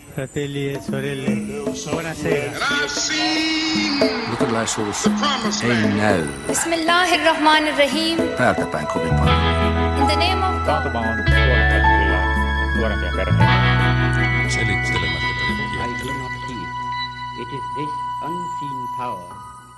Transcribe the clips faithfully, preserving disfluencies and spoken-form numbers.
Fratelli e sorelle, buonasera. Luterilaisuus ei näy. Bismillahirrahmanirrahim. Täältä päin kovin paljon. In the name of God. Taantuma on tuottanut kyllä nuorempia perheitä. Selittelemättä tai I do not heed. It is this unseen power.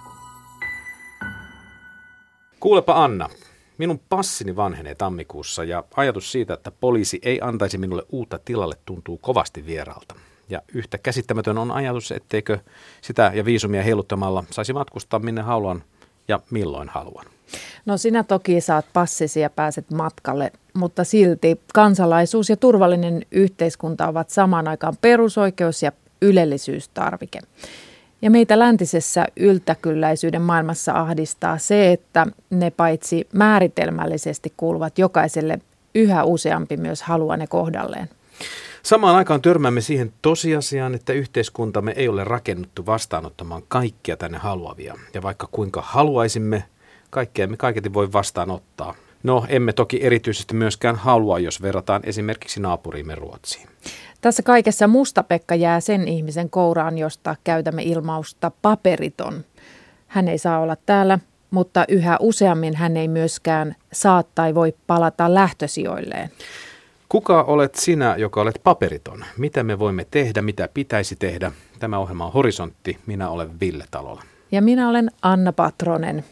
Kuulepa Anna, minun passini vanhenee tammikuussa ja ajatus siitä, että poliisi ei antaisi minulle uutta tilalle, tuntuu kovasti vieraalta. Ja yhtä käsittämätön on ajatus, etteikö sitä ja viisumia heiluttamalla saisi matkustaa minne haluan ja milloin haluan. No sinä toki saat passisi ja pääset matkalle, mutta silti kansalaisuus ja turvallinen yhteiskunta ovat samaan aikaan perusoikeus ja ylellisyystarvike. Ja meitä läntisessä yltäkylläisyyden maailmassa ahdistaa se, että ne paitsi määritelmällisesti kuuluvat jokaiselle, yhä useampi myös haluaa ne kohdalleen. Samaan aikaan törmäämme siihen tosiasiaan, että yhteiskuntamme ei ole rakennettu vastaanottamaan kaikkia tänne haluavia. Ja vaikka kuinka haluaisimme, kaikkea emme kaiketi voi vastaanottaa. No, emme toki erityisesti myöskään halua, jos verrataan esimerkiksi naapuriimme Ruotsiin. Tässä kaikessa Musta-Pekka jää sen ihmisen kouraan, josta käytämme ilmausta paperiton. Hän ei saa olla täällä, mutta yhä useammin hän ei myöskään saa tai voi palata lähtösijoilleen. Kuka olet sinä, joka olet paperiton? Mitä me voimme tehdä, mitä pitäisi tehdä? Tämä ohjelma on Horisontti. Minä olen Ville Talola. Ja minä olen Anna Patronen.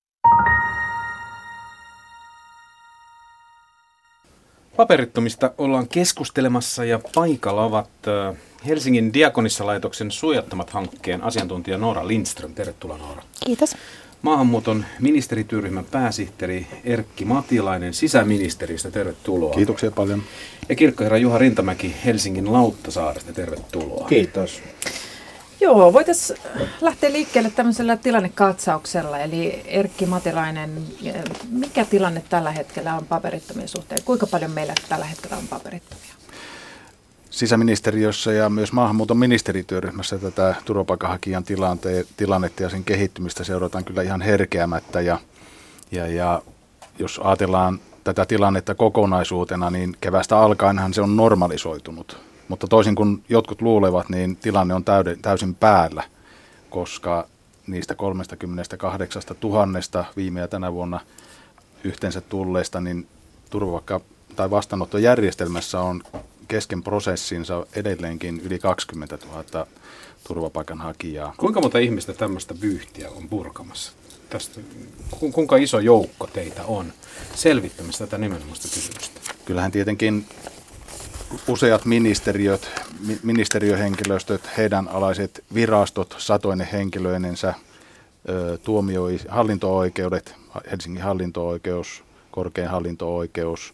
Paperittomista ollaan keskustelemassa ja paikalla ovat Helsingin Diakonissalaitoksen Suojattomat hankkeen asiantuntija Noora Lindström. Tervetuloa, Noora. Kiitos. Maahanmuuton ministerityöryhmän pääsihteeri Erkki Matilainen sisäministeriöstä. Tervetuloa. Kiitoksia paljon. Ja kirkkoherra Juha Rintamäki Helsingin Lauttasaaresta. Tervetuloa. Kiitos. Joo, voitaisiin lähteä liikkeelle tämmöisellä tilannekatsauksella. Eli Erkki Matilainen, mikä tilanne tällä hetkellä on paperittomien suhteen? Kuinka paljon meillä tällä hetkellä on paperittomia? Sisäministeriössä ja myös maahanmuuton ministerityöryhmässä tätä turvapaikanhakijan tilante- tilannetta ja sen kehittymistä seurataan kyllä ihan herkeämättä. Ja, ja, ja jos ajatellaan tätä tilannetta kokonaisuutena, niin keväästä alkaenhan se on normalisoitunut. Mutta toisin kuin jotkut luulevat, niin tilanne on täyden, täysin päällä, koska niistä kolmekymmentäkahdeksan tuhatta viime ja tänä vuonna yhteensä tulleista, niin turvapaikka- tai vastaanottojärjestelmässä on kesken prosessinsa edelleenkin yli kaksikymmentätuhatta turvapaikanhakijaa. Kuinka monta ihmistä tämmöistä vyyhtiä on purkamassa? Tästä, kuinka iso joukko teitä on selvittämässä tätä nimenomaista kysymystä? Kyllähän tietenkin useat ministeriöt, ministeriöhenkilöstöt, heidän alaiset virastot, satoinen henkilöinensä, tuomio, hallinto-oikeudet, Helsingin hallinto-oikeus, korkein hallinto-oikeus,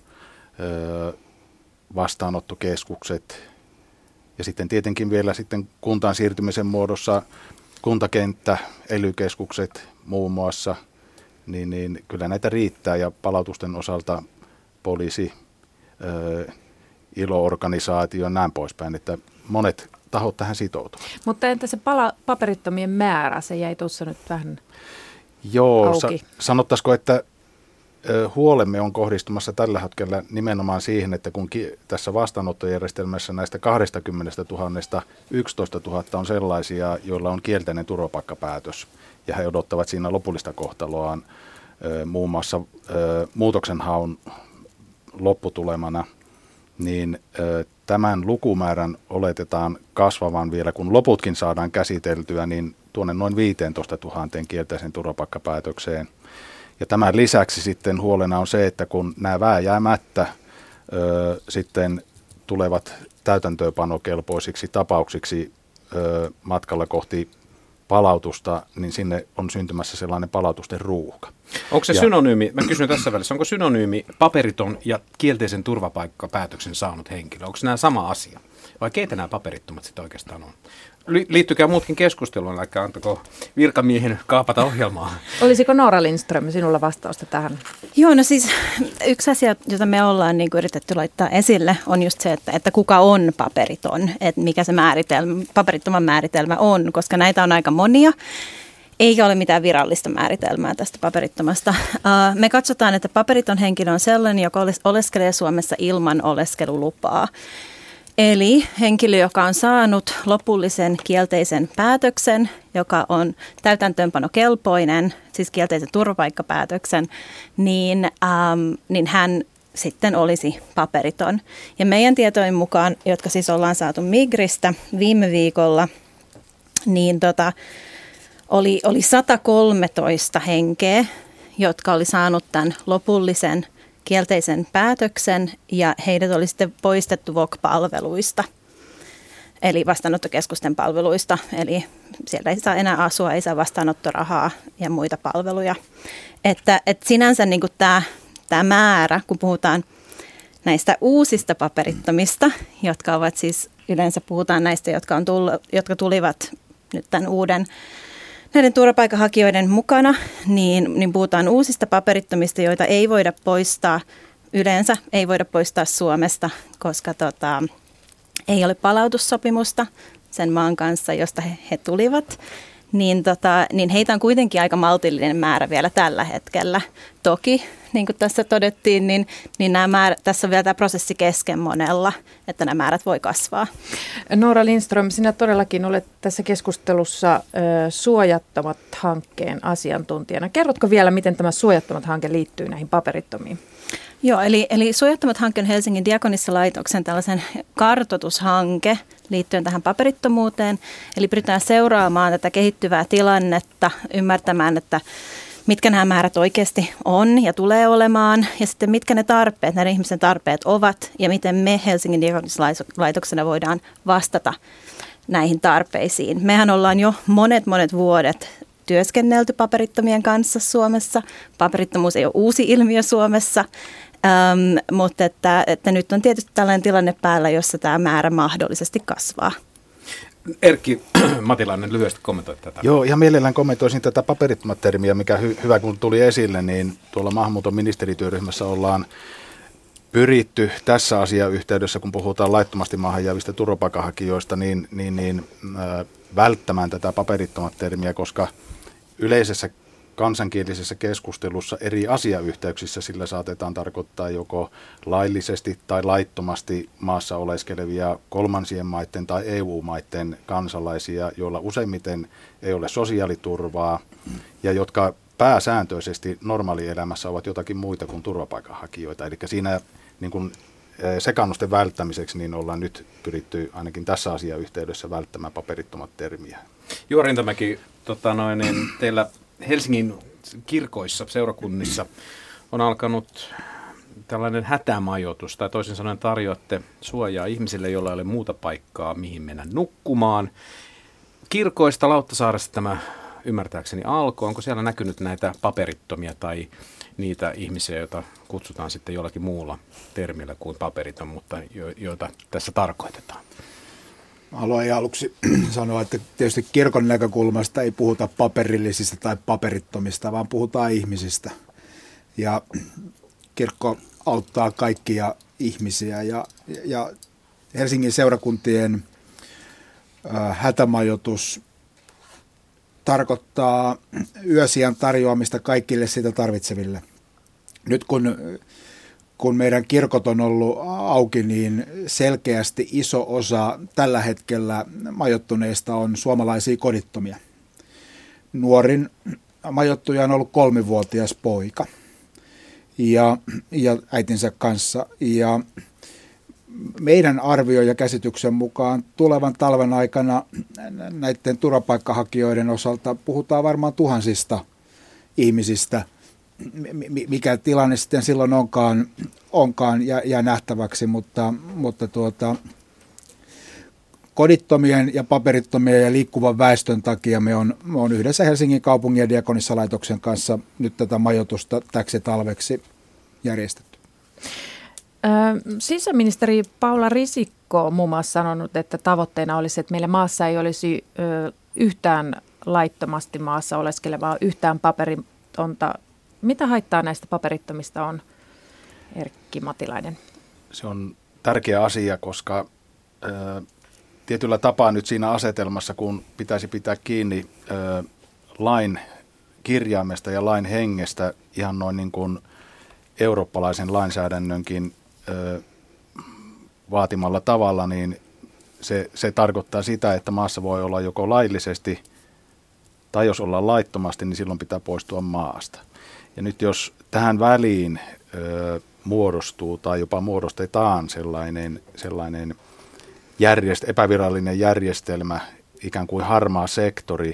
vastaanottokeskukset ja sitten tietenkin vielä sitten kuntaan siirtymisen muodossa kuntakenttä, ely keskukset muun muassa, niin, niin kyllä näitä riittää ja palautusten osalta poliisi, ää, I L O-organisaatio ja näin poispäin, että monet tahot tähän sitoutuvat. Mutta entä se pala- paperittomien määrä, se jäi tuossa nyt vähän Joo, auki. Sa- sanottaisiko, että huolemme on kohdistumassa tällä hetkellä nimenomaan siihen, että kun ki- tässä vastaanottojärjestelmässä näistä kaksikymmentätuhatta yksitoistatuhatta on sellaisia, joilla on kielteinen turvapaikkapäätös ja he odottavat siinä lopullista kohtaloaan ö, muun muassa ö, muutoksenhaun lopputulemana, niin ö, tämän lukumäärän oletetaan kasvavan vielä, kun loputkin saadaan käsiteltyä, niin tuonne noin viisitoistatuhatta kielteisen turvapaikkapäätökseen. Ja tämän lisäksi sitten huolena on se, että kun nämä vääjäämättä ö, sitten tulevat täytäntöönpanokelpoisiksi tapauksiksi ö, matkalla kohti palautusta, niin sinne on syntymässä sellainen palautusten ruuhka. Onko se ja, synonyymi, mä kysyn tässä välissä, onko synonyymi paperiton ja kielteisen turvapaikkapäätöksen saanut henkilö? Onko nämä sama asia? Vai keitä nämä paperittomat sitten oikeastaan on? Liittykää muutkin keskusteluun, vaikka antako virkamiehen kaapata ohjelmaa. Olisiko Noora Lindström sinulla vastausta tähän? Joo, no siis yksi asia, jota me ollaan niin kuin yritetty laittaa esille, on just se, että, että kuka on paperiton, että mikä se määritelmä, paperittoman määritelmä on, koska näitä on aika monia. Eikä ole mitään virallista määritelmää tästä paperittomasta. Me katsotaan, että paperiton henkilö on sellainen, joka oleskelee Suomessa ilman oleskelulupaa. Eli henkilö, joka on saanut lopullisen kielteisen päätöksen, joka on täytäntöönpanokelpoinen, siis kielteisen turvapaikkapäätöksen, niin, ähm, niin hän sitten olisi paperiton. Ja meidän tietojen mukaan, jotka siis ollaan saatu Migristä viime viikolla, niin tota, oli, oli sata kolmetoista henkeä, jotka oli saanut tämän lopullisen kielteisen päätöksen, ja heidät oli sitten poistettu V O C-palveluista, eli vastaanottokeskusten palveluista. Eli siellä ei saa enää asua, ei saa vastaanottorahaa ja muita palveluja. Että, että sinänsä niin kuin tämä, tämä määrä, kun puhutaan näistä uusista paperittomista, jotka ovat siis, yleensä puhutaan näistä, jotka, on tullut, jotka tulivat nyt tämän uuden näiden turvapaikanhakijoiden mukana, niin, niin puhutaan uusista paperittomista, joita ei voida poistaa, yleensä ei voida poistaa Suomesta, koska tota, ei ole palautussopimusta sen maan kanssa, josta he, he tulivat. Niin, tota, niin heitä on kuitenkin aika maltillinen määrä vielä tällä hetkellä. Toki, niin kuin tässä todettiin, niin, niin nämä määrät, tässä on vielä tämä prosessi kesken monella, että nämä määrät voi kasvaa. Noora Lindström, sinä todellakin olet tässä keskustelussa ö, Suojattomat hankkeen asiantuntijana. Kerrotko vielä, miten tämä Suojattomat hanke liittyy näihin paperittomiin? Joo, eli, eli Suojattomat hanke on Helsingin Diakonissalaitoksen tällaisen kartoitushanke liittyen tähän paperittomuuteen. Eli pyritään seuraamaan tätä kehittyvää tilannetta, ymmärtämään, että mitkä nämä määrät oikeasti on ja tulee olemaan, ja sitten mitkä ne tarpeet, näiden ihmisten tarpeet ovat, ja miten me Helsingin Diakonissalaitoksena voidaan vastata näihin tarpeisiin. Mehän ollaan jo monet monet vuodet työskennelty paperittomien kanssa Suomessa. Paperittomuus ei ole uusi ilmiö Suomessa, ähm, mutta että, että nyt on tietysti tällainen tilanne päällä, jossa tämä määrä mahdollisesti kasvaa. Erkki Matilainen, lyhyesti kommentoi tätä. Joo, ihan mielellään kommentoisin tätä paperittomat termiä, mikä hy- hyvä kun tuli esille, niin tuolla maahanmuuton ministerityöryhmässä ollaan pyritty tässä asiayhteydessä, kun puhutaan laittomasti maahan jäävistä turvapaikanhakijoista, niin, niin, niin äh, välttämään tätä paperittomat termiä, koska yleisessä kansankielisessä keskustelussa eri asiayhteyksissä sillä saatetaan tarkoittaa joko laillisesti tai laittomasti maassa oleskelevia kolmansien maiden tai E U-maiden kansalaisia, joilla useimmiten ei ole sosiaaliturvaa ja jotka pääsääntöisesti normaalielämässä ovat jotakin muita kuin turvapaikanhakijoita. Eli siinä niin kuin sekannusten välttämiseksi niin ollaan nyt pyritty ainakin tässä asiayhteydessä välttämään paperittomat termiä. Juha Rintamäki, tota noin, niin teillä Helsingin kirkoissa, seurakunnissa on alkanut tällainen hätämajoitus, tai toisin sanoen tarjoatte suojaa ihmisille, joilla ei ole muuta paikkaa, mihin mennä nukkumaan. Kirkoista Lauttasaaresta tämä ymmärtääkseni alkoi. Onko siellä näkynyt näitä paperittomia tai niitä ihmisiä, joita kutsutaan sitten jollakin muulla termillä kuin paperiton, mutta jo, joita tässä tarkoitetaan? Haluan aluksi sanoa, että tietysti kirkon näkökulmasta ei puhuta paperillisista tai paperittomista, vaan puhutaan ihmisistä. Ja kirkko auttaa kaikkia ihmisiä. Ja, ja Helsingin seurakuntien äh, hätämajoitus tarkoittaa yösijan tarjoamista kaikille sitä tarvitseville. Nyt kun, kun meidän kirkot on ollut auki, niin selkeästi iso osa tällä hetkellä majoittuneista on suomalaisia kodittomia. Nuorin majoittuja on ollut kolmivuotias poika ja, ja äitinsä kanssa. Ja meidän arvio ja käsityksen mukaan tulevan talven aikana näiden turvapaikkahakijoiden osalta puhutaan varmaan tuhansista ihmisistä. Mikä tilanne sitten silloin onkaan, onkaan jää, jää nähtäväksi, mutta, mutta tuota, kodittomien ja paperittomien ja liikkuvan väestön takia me on, me on yhdessä Helsingin kaupungin ja Diakonissalaitoksen kanssa nyt tätä majoitusta täksi talveksi järjestetty. Sisäministeri Paula Risikko on muun muassa sanonut, että tavoitteena olisi, että meillä maassa ei olisi yhtään laittomasti maassa oleskelevaa, yhtään paperitonta. Mitä haittaa näistä paperittomista on, Erkki Matilainen? Se on tärkeä asia, koska ö, tietyllä tapaa nyt siinä asetelmassa, kun pitäisi pitää kiinni ö, lain kirjaimesta ja lain hengestä ihan noin niin kuin eurooppalaisen lainsäädännönkin ö, vaatimalla tavalla, niin se, se tarkoittaa sitä, että maassa voi olla joko laillisesti tai jos ollaan laittomasti, niin silloin pitää poistua maasta. Ja nyt jos tähän väliin ö, muodostuu tai jopa muodostetaan sellainen, sellainen järjest, epävirallinen järjestelmä, ikään kuin harmaa sektori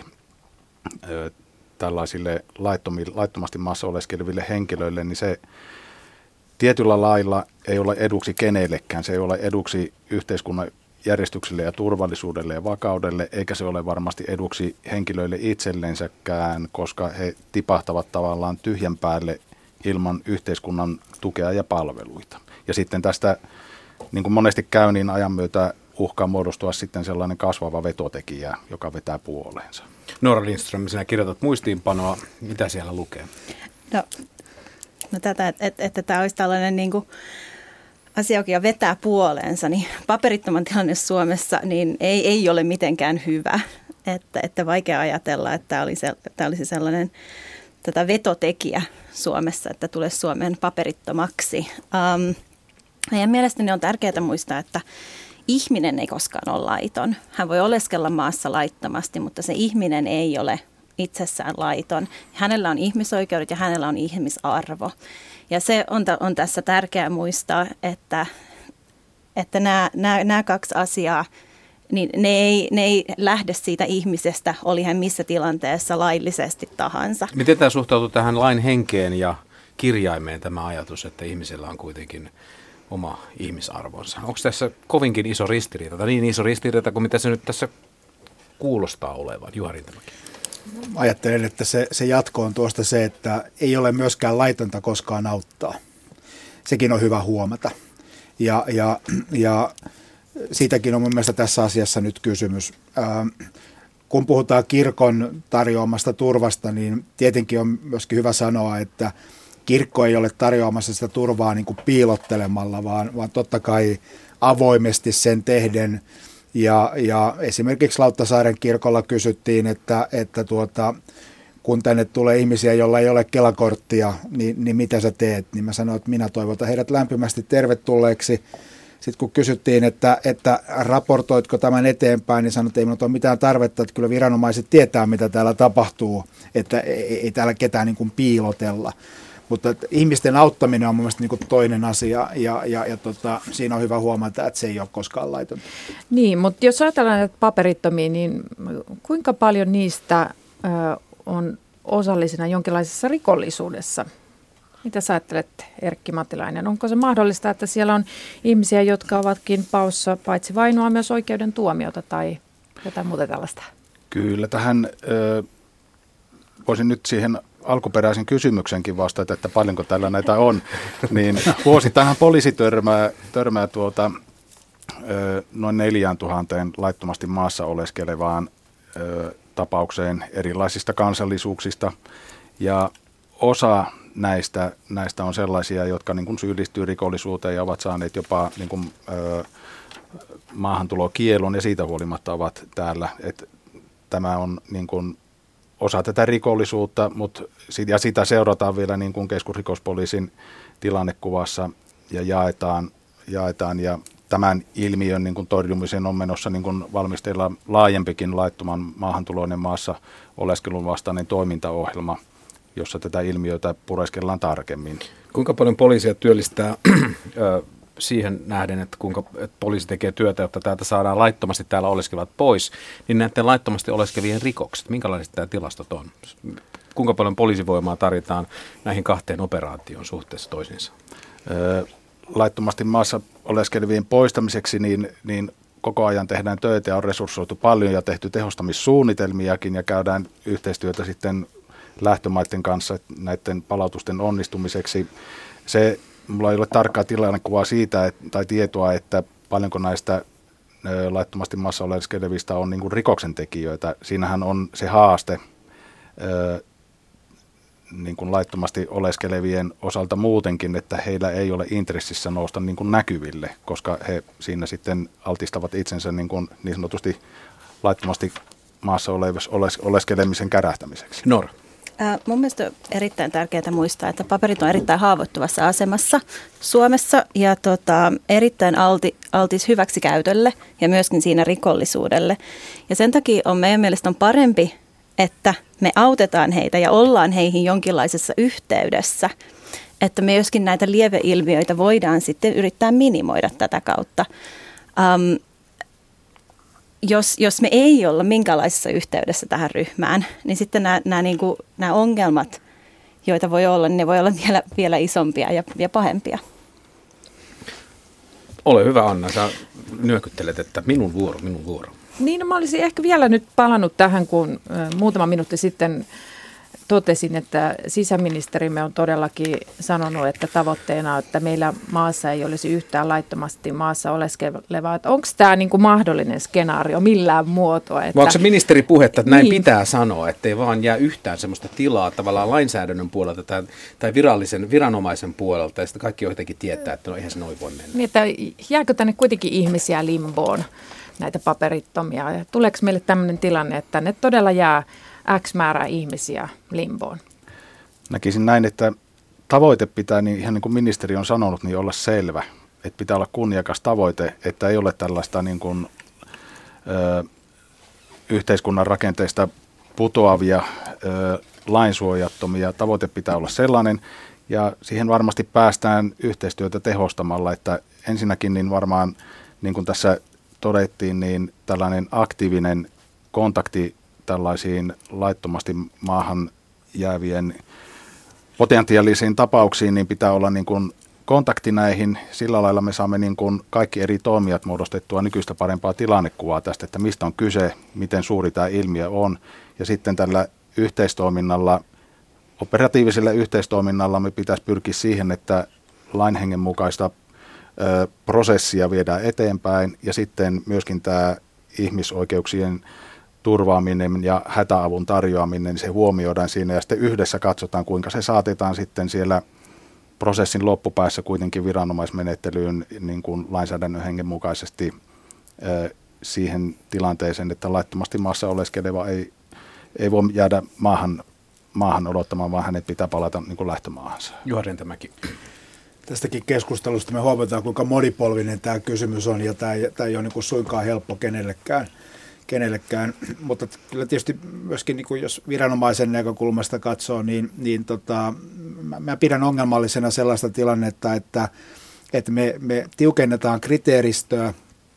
ö, tällaisille laittomasti maassa oleskeleville henkilöille, niin se tietyllä lailla ei ole eduksi kenellekään. Se ei ole eduksi yhteiskunnan järjestykselle ja turvallisuudelle ja vakaudelle, eikä se ole varmasti eduksi henkilöille itsellensäkään, koska he tipahtavat tavallaan tyhjän päälle ilman yhteiskunnan tukea ja palveluita. Ja sitten tästä, niin kuin monesti käy, niin ajan myötä uhkaa muodostua sitten sellainen kasvava vetotekijä, joka vetää puoleensa. Noora Lindström, sinä kirjoitat muistiinpanoa. Mitä siellä lukee? No, no tätä, että, että, että tämä olisi tällainen niin kuin asia, joka vetää puoleensa, niin paperittoman tilanne Suomessa niin ei, ei ole mitenkään hyvä. Että, että vaikea ajatella, että tämä olisi, tämä olisi sellainen tätä vetotekijä Suomessa, että tulee Suomeen paperittomaksi. Um, ja mielestäni on tärkeää muistaa, että ihminen ei koskaan ole laiton. Hän voi oleskella maassa laittomasti, mutta se ihminen ei ole itsessään laiton. Hänellä on ihmisoikeudet ja hänellä on ihmisarvo. Ja se on, on tässä tärkeää muistaa, että, että nämä, nämä, nämä kaksi asiaa, niin ne ei, ne ei lähde siitä ihmisestä, oli hän missä tilanteessa laillisesti tahansa. Miten tämä suhtautuu tähän lain henkeen ja kirjaimeen tämä ajatus, että ihmisellä on kuitenkin oma ihmisarvonsa? Onko tässä kovinkin iso ristiriita, tai niin iso ristiriita kuin mitä se nyt tässä kuulostaa olevan? Juha Rintamäki. Ajattelen, että se, se jatko on tuosta se, että ei ole myöskään laitonta koskaan auttaa. Sekin on hyvä huomata. Ja, ja, ja siitäkin on mun mielestä tässä asiassa nyt kysymys. Ähm, kun puhutaan kirkon tarjoamasta turvasta, niin tietenkin on myöskin hyvä sanoa, että kirkko ei ole tarjoamassa sitä turvaa niin kuin piilottelemalla, vaan, vaan totta kai avoimesti sen tehden. Ja, ja esimerkiksi Lauttasaaren kirkolla kysyttiin, että, että tuota, kun tänne tulee ihmisiä, joilla ei ole Kela-korttia, niin, niin mitä sä teet? Niin mä sanoin, että minä toivotan heidät lämpimästi tervetulleeksi. Sitten kun kysyttiin, että, että raportoitko tämän eteenpäin, niin sanoin, että ei minulla ole mitään tarvetta, että kyllä viranomaiset tietää, mitä täällä tapahtuu, että ei, ei täällä ketään niin kuin piilotella. Mutta ihmisten auttaminen on mun mielestä niin kuin toinen asia, ja, ja, ja tota, siinä on hyvä huomata, että se ei ole koskaan laitonta. Niin, mutta jos ajatellaan näitä paperittomia, niin kuinka paljon niistä ö, on osallisena jonkinlaisessa rikollisuudessa? Mitä sä ajattelet, Erkki Matilainen? Onko se mahdollista, että siellä on ihmisiä, jotka ovatkin paossa paitsi vainoa myös oikeuden tuomiota tai jotain muuta tällaista? Kyllä, tähän ö, voisin nyt siihen alkuperäisen kysymyksenkin vastata, että paljonko tällä näitä on, niin vuosittainhan poliisi törmää, törmää tuota, ö, noin neljään tuhanteen laittomasti maassa oleskelevaan ö, tapaukseen erilaisista kansallisuuksista, ja osa näistä, näistä on sellaisia, jotka niin kuin syyllistyy rikollisuuteen ja ovat saaneet jopa niin kuin, ö, maahantulokielon ja siitä huolimatta ovat täällä, että tämä on niin kuin osa tätä rikollisuutta, mutta ja sitä seurataan vielä niin kuin keskusrikospoliisin tilannekuvassa ja jaetaan, jaetaan ja tämän ilmiön niin kuin torjumisen on menossa niin kuin valmisteilla laajempikin laittoman maahantuloinen maassa oleskelun vastainen toimintaohjelma, jossa tätä ilmiötä pureskellaan tarkemmin. Kuinka paljon poliisia työllistää siihen nähden, että kuinka että poliisi tekee työtä, jotta täältä saadaan laittomasti täällä oleskelevat pois, niin näiden laittomasti oleskelevien rikokset, minkälaiset tämä tilastot on? Kuinka paljon poliisivoimaa tarvitaan näihin kahteen operaatioon suhteessa toisiinsa? Laittomasti maassa oleskelevien poistamiseksi niin, niin koko ajan tehdään töitä ja on resurssoitu paljon ja tehty tehostamissuunnitelmiakin ja käydään yhteistyötä sitten lähtömaiden kanssa näiden palautusten onnistumiseksi. Se, mulla ei ole tarkkaa tilannekuvaa siitä että, tai tietoa, että paljonko näistä ö, laittomasti maassa oleskelevista on niin kuin rikoksentekijöitä. Siinähän on se haaste ö, niin kuin laittomasti oleskelevien osalta muutenkin, että heillä ei ole intressissä nousta niin kuin näkyville, koska he siinä sitten altistavat itsensä niin, kuin niin sanotusti laittomasti maassa oles, oleskelemisen kärähtämiseksi. Noora. Äh, mun mielestä on erittäin tärkeää muistaa, että paperit on erittäin haavoittuvassa asemassa Suomessa ja tota, erittäin alti, altis hyväksikäytölle ja myöskin siinä rikollisuudelle. Ja sen takia on meidän mielestä on parempi, että me autetaan heitä ja ollaan heihin jonkinlaisessa yhteydessä, että me myöskin näitä lieveilmiöitä voidaan sitten yrittää minimoida tätä kautta. Um, Jos, jos me ei olla minkälaisessa yhteydessä tähän ryhmään, niin sitten nämä, nämä, niin kuin, nämä ongelmat, joita voi olla, niin ne voi olla vielä, vielä isompia ja, ja pahempia. Ole hyvä, Anna. Sä nyökyttelet, että minun vuoro, minun vuoro. Niin, no, mä olisin ehkä vielä nyt palannut tähän, kun äh, muutama minuutti sitten totesin, että sisäministerimme on todellakin sanonut, että tavoitteena on, että meillä maassa ei olisi yhtään laittomasti maassa oleskelevaa. Onko tämä niin kuin mahdollinen skenaario millään muotoa? Että... Onko se ministeri puhetta, että näin niin. pitää sanoa, ettei vaan jää yhtään sellaista tilaa tavallaan lainsäädännön puolelta tai, tai virallisen viranomaisen puolelta, ja sitten kaikki jotenkin tietää, että no eihän se noin voi mennä. Niin, että jääkö tänne kuitenkin ihmisiä limboon, näitä paperittomia? Ja tuleeko meille tämmöinen tilanne, että tänne todella jää X määrä ihmisiä limboon? Näkisin näin, että tavoite pitää, niin ihan niin kuin ministeri on sanonut, niin olla selvä. Että pitää olla kunniakas tavoite, että ei ole tällaista niin kuin, ö, yhteiskunnan rakenteista putoavia, ö, lainsuojattomia. Tavoite pitää olla sellainen, ja siihen varmasti päästään yhteistyötä tehostamalla, että ensinnäkin niin varmaan, niin kuin tässä todettiin, niin tällainen aktiivinen kontakti tällaisiin laittomasti maahan jäävien potentiaalisiin tapauksiin, niin pitää olla niin kuin kontakti näihin. Sillä lailla me saamme niin kuin kaikki eri toimijat muodostettua nykyistä parempaa tilannekuvaa tästä, että mistä on kyse, miten suuri tämä ilmiö on. Ja sitten tällä yhteistoiminnalla, operatiivisella yhteistoiminnalla me pitäisi pyrkiä siihen, että lainhengen mukaista ö, prosessia viedään eteenpäin ja sitten myöskin tämä ihmisoikeuksien turvaaminen ja hätäavun tarjoaminen, niin se huomioidaan siinä ja sitten yhdessä katsotaan, kuinka se saatetaan sitten siellä prosessin loppupäässä kuitenkin viranomaismenettelyyn niin kuin lainsäädännön hengen mukaisesti ö, siihen tilanteeseen, että laittomasti maassa oleskeleva ei, ei voi jäädä maahan, maahan odottamaan, vaan hänet pitää palata niin kuin lähtömaahansa. Juha Rentämäki. Tästäkin keskustelusta me huomataan, kuinka monipolvinen tämä kysymys on, ja tämä ei, tämä ei ole niin kuin suinkaan helppo kenellekään. kenellekään. Mutta kyllä tietysti myöskin, niin kuin jos viranomaisen näkökulmasta katsoo, niin, niin tota, mä, mä pidän ongelmallisena sellaista tilannetta, että, että me, me tiukennetaan kriteeristöä,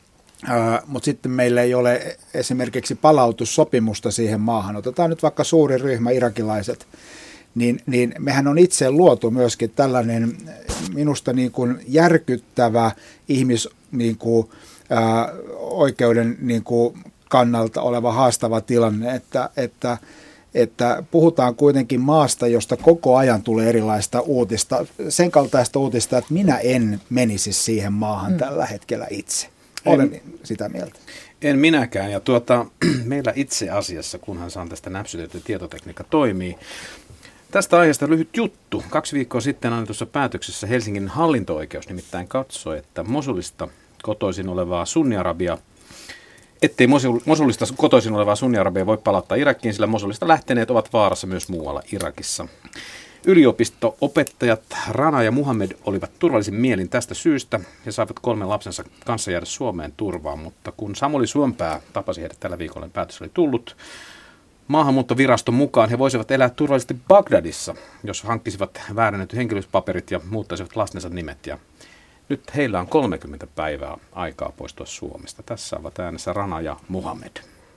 ää, mutta sitten meillä ei ole esimerkiksi palautussopimusta siihen maahan. Otetaan nyt vaikka suuri ryhmä irakilaiset, niin, niin mehän on itse luotu myöskin tällainen minusta niin kuin järkyttävä ihmis niin kuin, ää, oikeuden niin kuin kannalta oleva haastava tilanne, että, että, että puhutaan kuitenkin maasta, josta koko ajan tulee erilaista uutista, sen kaltaista uutista, että minä en menisi siihen maahan mm. tällä hetkellä itse. Olen en, sitä mieltä. En minäkään, ja tuota, meillä itse asiassa, kunhan saan tästä näpsytetty tietotekniikka toimii. Tästä aiheesta lyhyt juttu. Kaksi viikkoa sitten annetussa päätöksessä Helsingin hallinto-oikeus nimittäin katsoi, että Mosulista kotoisin olevaa Sunni-Arabia ettei Mosulista kotoisin olevaa Sunni-Arabia voi palauttaa Irakiin, sillä Mosulista lähteneet ovat vaarassa myös muualla Irakissa. Yliopisto-opettajat Rana ja Muhammed olivat turvallisin mielin tästä syystä ja saivat kolmen lapsensa kanssa jäädä Suomeen turvaan, mutta kun Samuli Suompää tapasi heidät tällä viikolla, niin päätös oli tullut. Maahanmuuttoviraston mukaan he voisivat elää turvallisesti Bagdadissa, jos hankkisivat väärännetyt henkilöpaperit ja muuttaisivat lastensa nimet. Ja nyt heillä on kolmekymmentä päivää aikaa poistua Suomesta. Tässä ovat äänessä Rana ja Muhammed.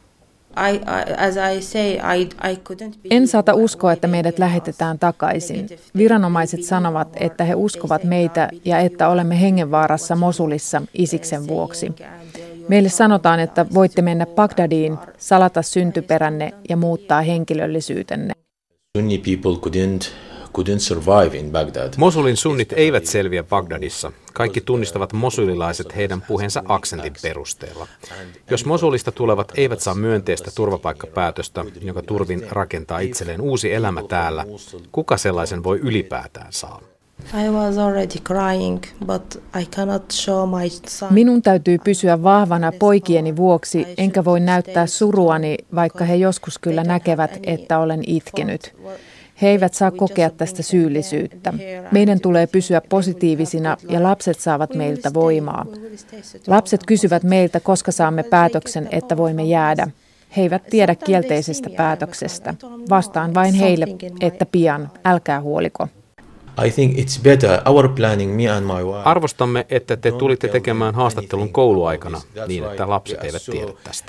I, I, as I say, I, I couldn't be... En saata uskoa, että meidät lähetetään takaisin. Viranomaiset sanovat, että he uskovat meitä ja että olemme hengenvaarassa Mosulissa Isiksen vuoksi. Meille sanotaan, että voitte mennä Bagdadiin, salata syntyperänne ja muuttaa henkilöllisyytenne. Sunni people couldn't couldn't survive in Baghdad. Mosulin sunnit eivät selviä Bagdadissa. Kaikki tunnistavat mosulilaiset heidän puheensa aksentin perusteella. Jos Mosulista tulevat eivät saa myönteistä turvapaikkapäätöstä, jonka turvin rakentaa itselleen uusi elämä täällä, kuka sellaisen voi ylipäätään saada? I was already crying, but I cannot show my son. Minun täytyy pysyä vahvana poikieni vuoksi, enkä voi näyttää suruani, vaikka he joskus kyllä näkevät, että olen itkenyt. He eivät saa kokea tästä syyllisyyttä. Meidän tulee pysyä positiivisina ja lapset saavat meiltä voimaa. Lapset kysyvät meiltä, koska saamme päätöksen, että voimme jäädä. He eivät tiedä kielteisestä päätöksestä. Vastaan vain heille, että pian, älkää huoliko. I think it's better our planning, me and my wife. Arvostamme, että te tulitte tekemään haastattelun kouluaikana niin, että lapset eivät tiedä tästä.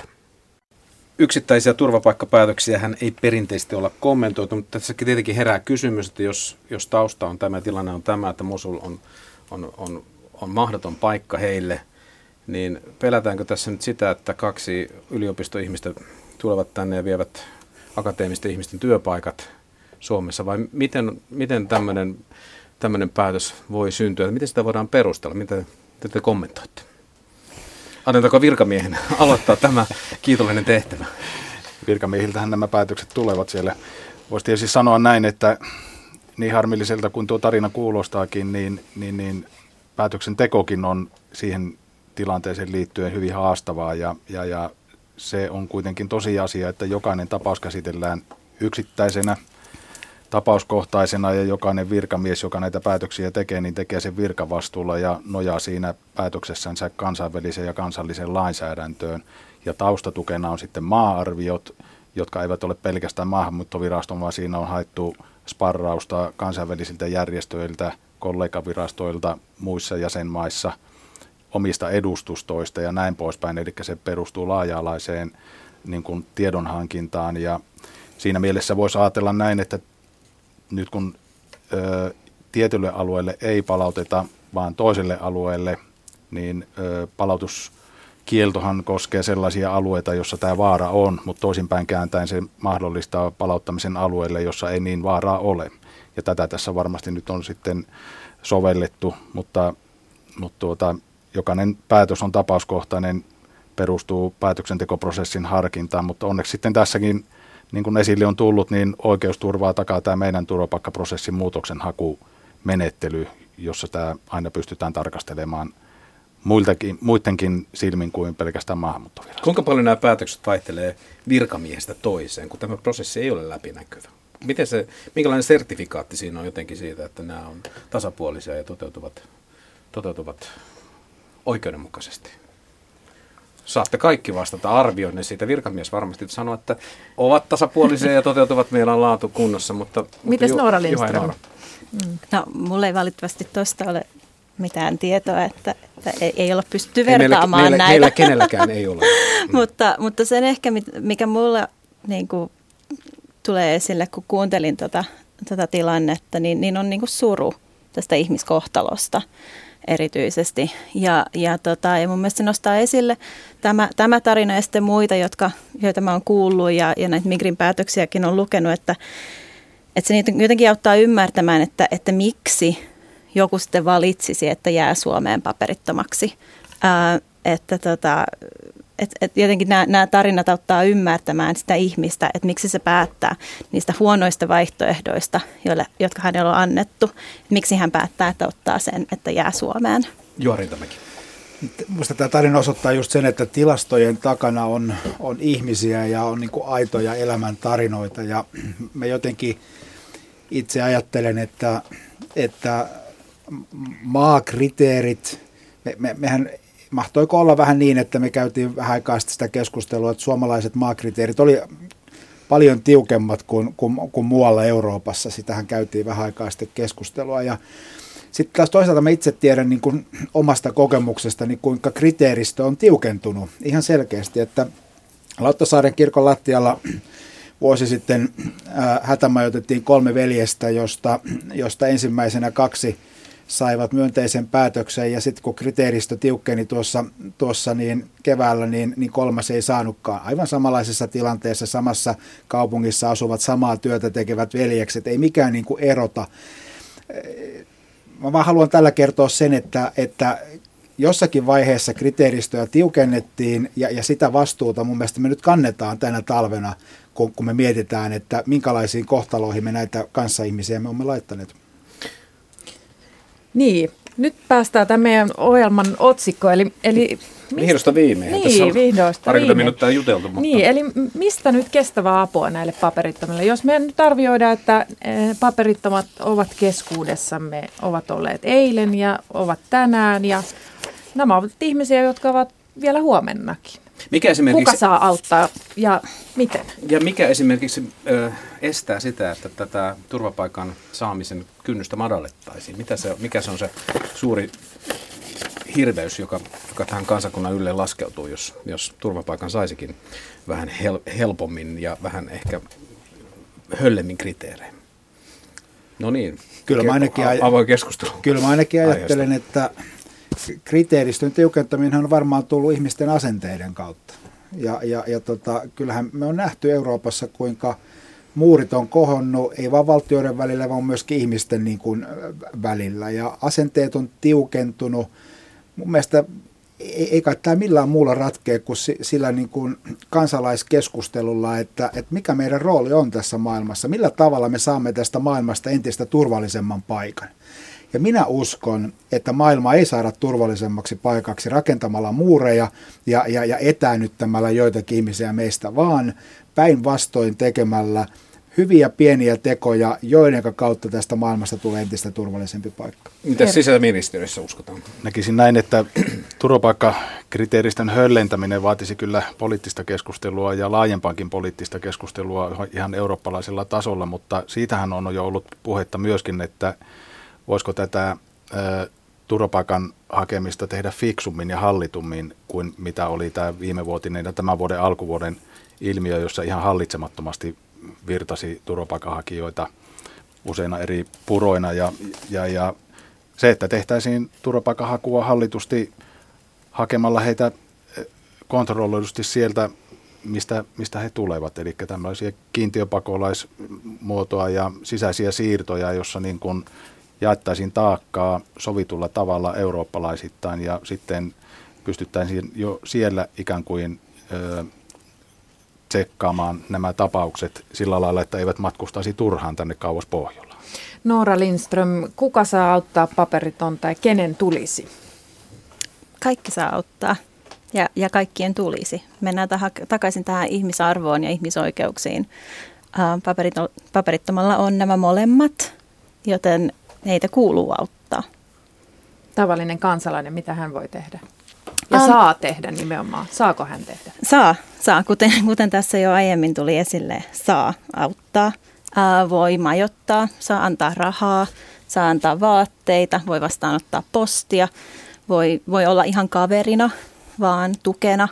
Yksittäisiä turvapaikkapäätöksiä hän ei perinteisesti olla kommentoitu, mutta tässä tietenkin herää kysymys, että jos, jos tausta on tämä, tilanne on tämä, että Mosul on, on, on, on mahdoton paikka heille, niin pelätäänkö tässä nyt sitä, että kaksi yliopistoihmistä tulevat tänne ja vievät akateemisten ihmisten työpaikat Suomessa, vai miten, miten tämmöinen, tämmöinen päätös voi syntyä? Miten sitä voidaan perustella? Miten, miten te kommentoitte? Annetaanko virkamiehen aloittaa tämä kiitollinen tehtävä? Virkamiehiltähän nämä päätökset tulevat siellä. Voisi tietysti sanoa näin, että niin harmilliselta kuin tuo tarina kuulostaakin, niin, niin, niin päätöksentekokin on siihen tilanteeseen liittyen hyvin haastavaa. Ja, ja, ja se on kuitenkin tosiasia, että jokainen tapaus käsitellään yksittäisenä, tapauskohtaisena, ja jokainen virkamies, joka näitä päätöksiä tekee, niin tekee sen virkavastuulla ja nojaa siinä päätöksessänsä kansainväliseen ja kansalliseen lainsäädäntöön. Ja taustatukena on sitten maa-arviot, jotka eivät ole pelkästään maahanmuuttoviraston, vaan siinä on haettu sparrausta kansainvälisiltä järjestöiltä, kollegavirastoilta muissa jäsenmaissa, omista edustustoista ja näin poispäin. Eli se perustuu laaja-alaiseen niin kuin tiedonhankintaan, ja siinä mielessä voisi ajatella näin, että nyt kun ö, tietylle alueelle ei palauteta, vaan toiselle alueelle, niin ö, palautuskieltohan koskee sellaisia alueita, jossa tämä vaara on, mutta toisinpäin kääntäen se mahdollistaa palauttamisen alueelle, jossa ei niin vaaraa ole. Ja tätä tässä varmasti nyt on sitten sovellettu, mutta, mutta tuota, jokainen päätös on tapauskohtainen, perustuu päätöksentekoprosessin harkintaan, mutta onneksi sitten tässäkin, niin kuin esille on tullut, niin oikeusturvaa takaa tämä meidän turvapaikkaprosessin muutoksenhakumenettely, jossa tämä aina pystytään tarkastelemaan muiltakin, muidenkin silmin kuin pelkästään maahanmuuttovirasto. Kuinka paljon nämä päätökset vaihtelee virkamiehestä toiseen, kun tämä prosessi ei ole läpinäkyvä? Miten se, minkälainen sertifikaatti siinä on jotenkin siitä, että nämä on tasapuolisia ja toteutuvat, toteutuvat oikeudenmukaisesti? Saatte kaikki vastata arvioinnin siitä. Virkamies varmasti sanoo, että ovat tasapuolisia ja toteutuvat, meillä on laatu kunnossa, mutta... Mites Ju- Noora Lindström? Mm. No, mulla ei valitettavasti tuosta ole mitään tietoa, että, että ei, ei olla pystytty vertaamaan meillä, näitä. Meillä kenelläkään ei ole. Mm. mutta, mutta sen ehkä, mikä mulla niin kuin tulee esille, kun kuuntelin tota, tota tilannetta, niin, niin on niin kuin suru tästä ihmiskohtalosta erityisesti. Ja, ja, tota, ja mun mielestä se nostaa esille tämä, tämä tarina ja sitten muita, jotka, joita mä oon kuullut ja, ja näitä Migrin päätöksiäkin on lukenut, että, että se niitä jotenkin auttaa ymmärtämään, että, että miksi joku sitten valitsisi, että jää Suomeen paperittomaksi. Ää, että tota, et, et jotenkin nämä, nämä tarinat auttaa ymmärtämään sitä ihmistä, että miksi se päättää niistä huonoista vaihtoehdoista, joille, jotka hänellä on annettu. Miksi hän päättää, että ottaa sen, että jää Suomeen. Juha Rintamäki. Minusta tämä tarina osoittaa just sen, että tilastojen takana on, on ihmisiä ja on niin kuin aitoja elämän tarinoita. Ja mä jotenkin itse ajattelen, että, että maakriteerit, me, me, mehän mahtoiko olla vähän niin, että me käytiin vähän aikaa sitä keskustelua, että suomalaiset maakriteerit oli paljon tiukemmat kuin, kuin, kuin muualla Euroopassa. Sitähän käytiin vähän aikaa sitten keskustelua. Ja sitten taas toisaalta mä itse tiedän niin kuin omasta kokemuksesta, niin kuinka kriteeristö on tiukentunut ihan selkeästi. Että Lauttasaaren kirkon lattialla vuosi sitten ää, hätämajoitettiin kolme veljestä, josta, josta ensimmäisenä kaksi saivat myönteisen päätöksen, ja sitten kun kriteeristö tiukkeni tuossa, tuossa niin keväällä, niin, niin kolmas ei saanutkaan. Aivan samanlaisessa tilanteessa, samassa kaupungissa asuvat samaa työtä tekevät veljekset, ei mikään niin kuin erota. Mä vaan haluan tällä kertoa sen, että, että jossakin vaiheessa kriteeristöä tiukennettiin, ja, ja sitä vastuuta mun mielestä me nyt kannetaan tänä talvena, kun, kun me mietitään, että minkälaisiin kohtaloihin me näitä kanssaihmisiä me olemme laittaneet. Niin, nyt päästään tämän meidän ohjelman otsikko, eli, eli Vihdosta viimein. Niin, Tässä on vihdosta parikymmentä viimein. minuuttia juteltu. Mutta... Niin, eli mistä nyt kestävää apua näille paperittomille? Jos me nyt arvioidaan, että paperittomat ovat keskuudessamme, ovat olleet eilen ja ovat tänään ja nämä ovat ihmisiä, jotka ovat vielä huomennakin. Mikä esimerkiksi... Kuka saa auttaa ja miten? Ja mikä esimerkiksi ö, estää sitä, että tätä turvapaikan saamisen kynnystä madallettaisiin? Mitä se, mikä se on se suuri hirveys, joka, joka tähän kansakunnan ylle laskeutuu, jos, jos turvapaikan saisikin vähän hel, helpommin ja vähän ehkä höllemmin kriteerein? No niin, kyllä mä ainakin, aj- avoin keskustelu. Kyllä mä ainakin ajattelen, että kriteeristön tiukentaminen on varmaan tullut ihmisten asenteiden kautta. Ja, ja, ja tota, kyllähän me on nähty Euroopassa, kuinka muurit on kohonnut, ei vain valtioiden välillä, vaan myöskin ihmisten niin kuin välillä. Ja asenteet on tiukentunut. Mun mielestä ei, ei kai tämä millään muulla ratkea kuin sillä niin kuin kansalaiskeskustelulla, että, että mikä meidän rooli on tässä maailmassa. Millä tavalla me saamme tästä maailmasta entistä turvallisemman paikan. Ja minä uskon, että maailma ei saada turvallisemmaksi paikaksi rakentamalla muureja ja, ja, ja etäännyttämällä joitakin ihmisiä meistä, vaan päinvastoin tekemällä hyviä pieniä tekoja, joiden kautta tästä maailmasta tulee entistä turvallisempi paikka. Mitä sisäministeriössä uskotaan? Näkisin näin, että turvapaikkakriteeristön höllentäminen vaatisi kyllä poliittista keskustelua ja laajempaankin poliittista keskustelua ihan eurooppalaisella tasolla, mutta siitähän on jo ollut puhetta myöskin, että voisiko tätä ä, turvapaikan hakemista tehdä fiksummin ja hallitummin kuin mitä oli tämä viimevuotinen ja tämän vuoden alkuvuoden ilmiö, jossa ihan hallitsemattomasti virtasi turvapaikanhakijoita useina eri puroina. Ja, ja, ja se, että tehtäisiin turvapaikanhakua hallitusti hakemalla heitä kontrolloidusti sieltä, mistä, mistä he tulevat. Eli tämmöisiä kiintiöpakolaismuotoa ja sisäisiä siirtoja, jossa niin kuin jaettaisiin taakkaa sovitulla tavalla eurooppalaisittain ja sitten pystyttäisiin jo siellä ikään kuin ö, tsekkaamaan nämä tapaukset sillä lailla, että eivät matkustaisi turhaan tänne kauas Pohjolaan. Noora Lindström, kuka saa auttaa paperitonta ja kenen tulisi? Kaikki saa auttaa ja, ja kaikkien tulisi. Mennään tah- takaisin tähän ihmisarvoon ja ihmisoikeuksiin. Ä, paperito- paperittomalla on nämä molemmat, joten heitä kuuluu auttaa. Tavallinen kansalainen, mitä hän voi tehdä? Ja um, saa tehdä nimenomaan. Saako hän tehdä? Saa, saa. Kuten, kuten tässä jo aiemmin tuli esille, saa auttaa. Ää, voi majoittaa, saa antaa rahaa, saa antaa vaatteita, voi vastaanottaa postia, voi, voi olla ihan kaverina, vaan tukena.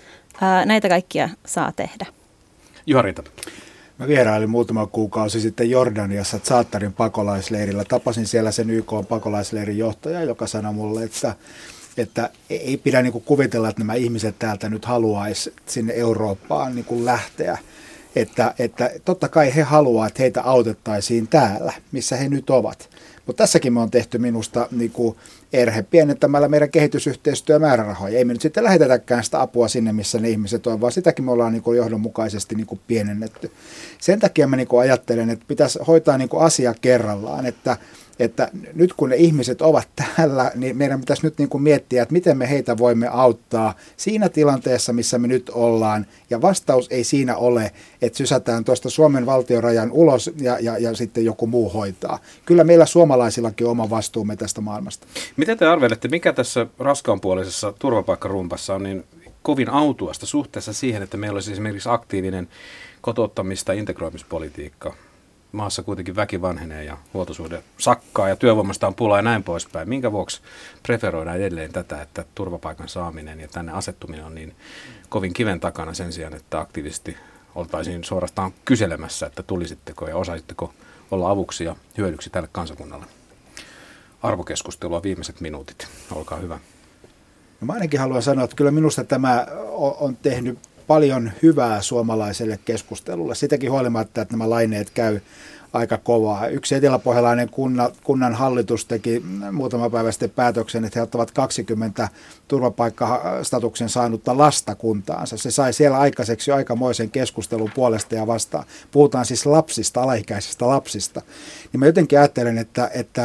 Ää, näitä kaikkia saa tehdä. Juha-Riita. Mä vierailin muutama kuukausi sitten Jordaniassa Zaatarin pakolaisleirillä. Tapasin siellä sen Y K:n pakolaisleirin johtaja, joka sanoi mulle, että, että ei pidä niin kuin kuvitella, että nämä ihmiset täältä nyt haluaisi sinne Eurooppaan niin kuin lähteä. Että, että totta kai he haluaa, että heitä autettaisiin täällä, missä he nyt ovat. Mutta tässäkin me on tehty minusta niin kuin erhe pienentämällä meidän kehitysyhteistyömäärärahoja. Ei me nyt sitten lähetetäkään sitä apua sinne, missä ne ihmiset on, vaan sitäkin me ollaan niin kuin johdonmukaisesti niin kuin pienennetty. Sen takia mä niin kuin ajattelen, että pitäisi hoitaa niin kuin asia kerrallaan, että että nyt kun ne ihmiset ovat täällä, niin meidän pitäisi nyt niin kuin miettiä, että miten me heitä voimme auttaa siinä tilanteessa, missä me nyt ollaan. Ja vastaus ei siinä ole, että sysätään tuosta Suomen valtionrajan ulos ja, ja, ja sitten joku muu hoitaa. Kyllä meillä suomalaisillakin on oma vastuumme tästä maailmasta. Miten te arvelette, mikä tässä raskaanpuoleisessa turvapaikkarumpassa on niin kovin autuasta suhteessa siihen, että meillä olisi esimerkiksi aktiivinen kotouttamista integroimispolitiikka? Maassa kuitenkin väki vanhenee ja huoltosuhde sakkaa ja työvoimasta on pulaa ja näin poispäin. Minkä vuoksi preferoidaan edelleen tätä, että turvapaikan saaminen ja tänne asettuminen on niin kovin kiven takana sen sijaan, että aktiivisesti oltaisiin suorastaan kyselemässä, että tulisitteko ja osaisitteko olla avuksi ja hyödyksi tälle kansakunnalle? Arvokeskustelua viimeiset minuutit. Olkaa hyvä. No mä ainakin haluan sanoa, että kyllä minusta tämä on tehnyt paljon hyvää suomalaiselle keskustelulle. Sitäkin huolimatta, että nämä laineet käy aika kovaa. Yksi eteläpohjalainen kunnan, kunnan hallitus teki muutama päivä sitten päätöksen, että he ottavat kaksikymmentä turvapaikkastatuksen saanutta lasta kuntaansa. Se sai siellä aikaiseksi jo aikamoisen keskustelun puolesta ja vastaan. Puhutaan siis lapsista, alaikäisistä lapsista. Niin mä jotenkin ajattelen, että, että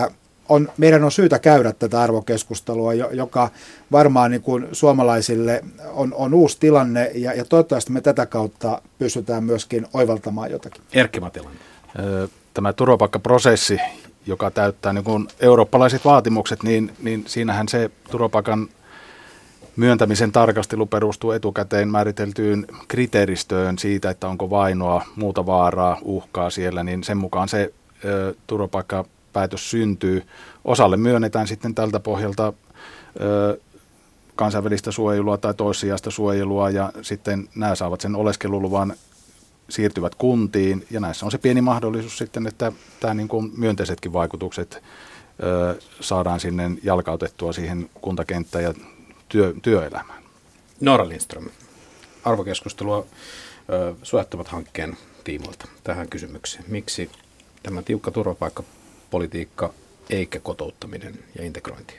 on, meidän on syytä käydä tätä arvokeskustelua, joka varmaan niin kuin suomalaisille on, on uusi tilanne ja, ja toivottavasti me tätä kautta pystytään myöskin oivaltamaan jotakin. Erkki Matilainen. Tämä turvapaikkaprosessi, joka täyttää niin kuin eurooppalaiset vaatimukset, niin, niin siinähän se turvapaikan myöntämisen tarkastelu perustuu etukäteen määriteltyyn kriteeristöön siitä, että onko vainoa, muuta vaaraa, uhkaa siellä, niin sen mukaan se ö, turvapaikkapäätös syntyy. Osalle myönnetään sitten tältä pohjalta ö, kansainvälistä suojelua tai toissijaista suojelua ja sitten nämä saavat sen oleskeluluvan, siirtyvät kuntiin ja näissä on se pieni mahdollisuus sitten, että tämä niin kuin myönteisetkin vaikutukset ö, saadaan sinne jalkautettua siihen kuntakenttään ja työ, työelämään. Noora Lindström, arvokeskustelua ö, Suojattomat hankkeen tiimoilta tähän kysymykseen. Miksi tämä tiukka turvapaikkapolitiikka eikä kotouttaminen ja integrointi?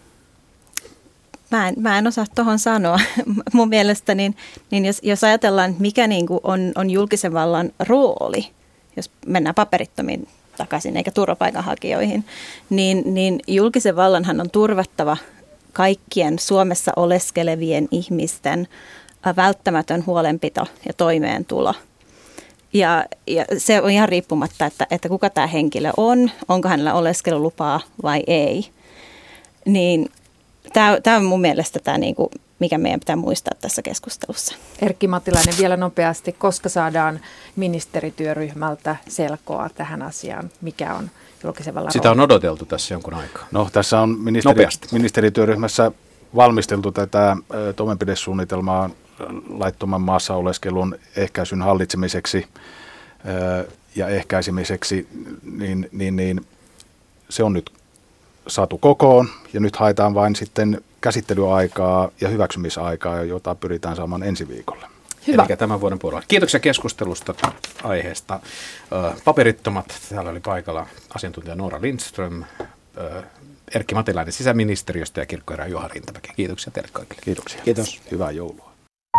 Mä en, mä en osaa tuohon sanoa. Mun mielestä, niin, niin jos, jos ajatellaan, mikä niin kuin on, on julkisen vallan rooli, jos mennään paperittomiin takaisin eikä turvapaikanhakijoihin, niin, niin julkisen vallanhan on turvattava kaikkien Suomessa oleskelevien ihmisten välttämätön huolenpito ja toimeentulo. Ja, ja se on ihan riippumatta, että, että kuka tämä henkilö on, onko hänellä oleskelulupaa vai ei. Niin Tämä, tämä on mun mielestä tämä, niin kuin, mikä meidän pitää muistaa tässä keskustelussa. Erkki Matilainen, vielä nopeasti, koska saadaan ministerityöryhmältä selkoa tähän asiaan, mikä on julkisen vallan Sitä on odoteltu tässä jonkun aikaa. No tässä on ministeri, ministerityöryhmässä valmisteltu tätä ö, toimenpidesuunnitelmaa laittoman maassa oleskelun ehkäisyn hallitsemiseksi ö, ja ehkäisemiseksi, niin, niin, niin se on nyt saatu kokoon ja nyt haetaan vain sitten käsittelyaikaa ja hyväksymisaikaa, jota pyritään saamaan ensi viikolle. Hyvä. Eli tämän vuoden puolella. Kiitoksia keskustelusta aiheesta. Paperittomat, täällä oli paikalla asiantuntija Noora Lindström, Erkki Matilainen sisäministeriöstä ja kirkkoherra Juha Rintamäki. Kiitoksia teille kaikille. Kiitoksia. Kiitos. Hyvää joulua.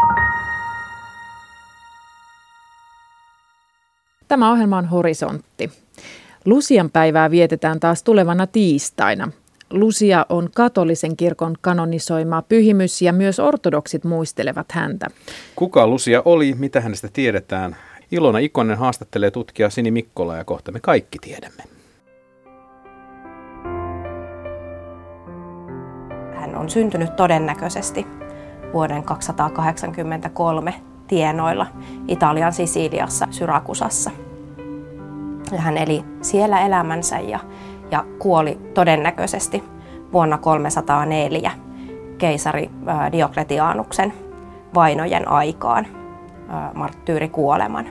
Tämä ohjelma on Horisontti. Lusian päivää vietetään taas tulevana tiistaina. Lucia on katolisen kirkon kanonisoima pyhimys ja myös ortodoksit muistelevat häntä. Kuka Lucia oli, mitä hänestä tiedetään? Ilona Ikonen haastattelee tutkija Sini Mikkola ja kohta me kaikki tiedämme. Hän on syntynyt todennäköisesti vuoden kaksisataakahdeksankymmentäkolme tienoilla Italian Sisiliassa Syrakusassa. Ja hän eli siellä elämänsä ja, ja kuoli todennäköisesti vuonna kolmesataaneljä keisari ää, Diokletianuksen vainojen aikaan ää, marttyyrikuoleman.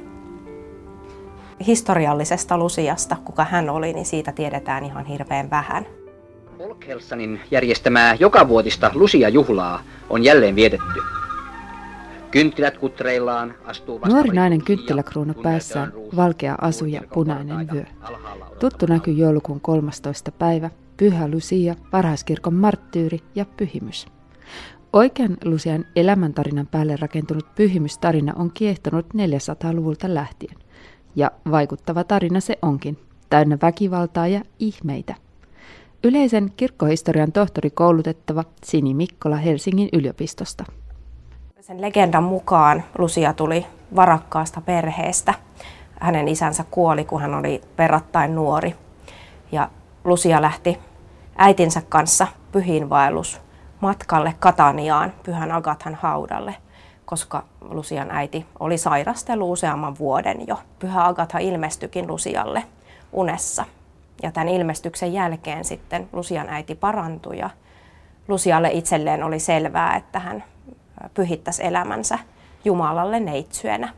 Historiallisesta Luciasta, kuka hän oli, niin siitä tiedetään ihan hirveän vähän. Folkhelsanin järjestämää jokavuotista Lucia-juhlaa on jälleen vietetty. Kynttilät kutreillaan astuu Nuori nainen kynttiläkruunu päässään, valkea asu ja punainen vyö. Tuttu näky joulukuun kolmastoista päivä, Pyhä Lucia, varhaiskirkon marttyyri ja pyhimys. Oikean Lucian elämäntarinan päälle rakentunut pyhimystarina on kiehtonut neljäsataaluvulta lähtien. Ja vaikuttava tarina se onkin, täynnä väkivaltaa ja ihmeitä. Yleisen kirkkohistorian tohtori koulutettava Sini Mikkola Helsingin yliopistosta. Sen legendan mukaan Lucia tuli varakkaasta perheestä. Hänen isänsä kuoli, kun hän oli verrattain nuori. Ja Lucia lähti äitinsä kanssa pyhiinvaellus matkalle Kataniaan, Pyhän Agathan haudalle, koska Lucian äiti oli sairastellut useamman vuoden jo. Pyhä Agatha ilmestyikin Lucialle unessa. Ja tämän ilmestyksen jälkeen sitten Lucian äiti parantui ja Lucialle itselleen oli selvää, että hän pyhittäisi elämänsä Jumalalle neitsyenä.